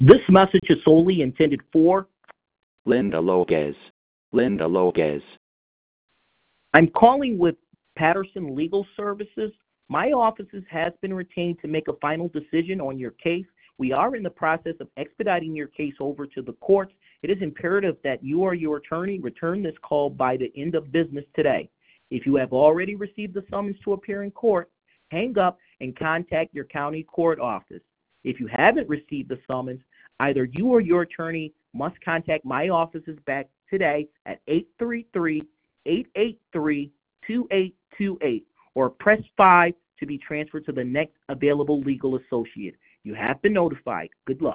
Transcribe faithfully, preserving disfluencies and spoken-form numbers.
This message is solely intended for Linda Lopez. Linda Lopez. I'm calling with Patterson Legal Services. My offices has been retained to make a final decision on your case. We are in the process of expediting your case over to the courts. It is imperative that you or your attorney return this call by the end of business today. If you have already received the summons to appear in court, hang up and contact your county court office. If you haven't received the summons, either you or your attorney must contact my offices back today at eight three three, eight eight three, two eight two eight or press five to be transferred to the next available legal associate. You have been notified. Good luck.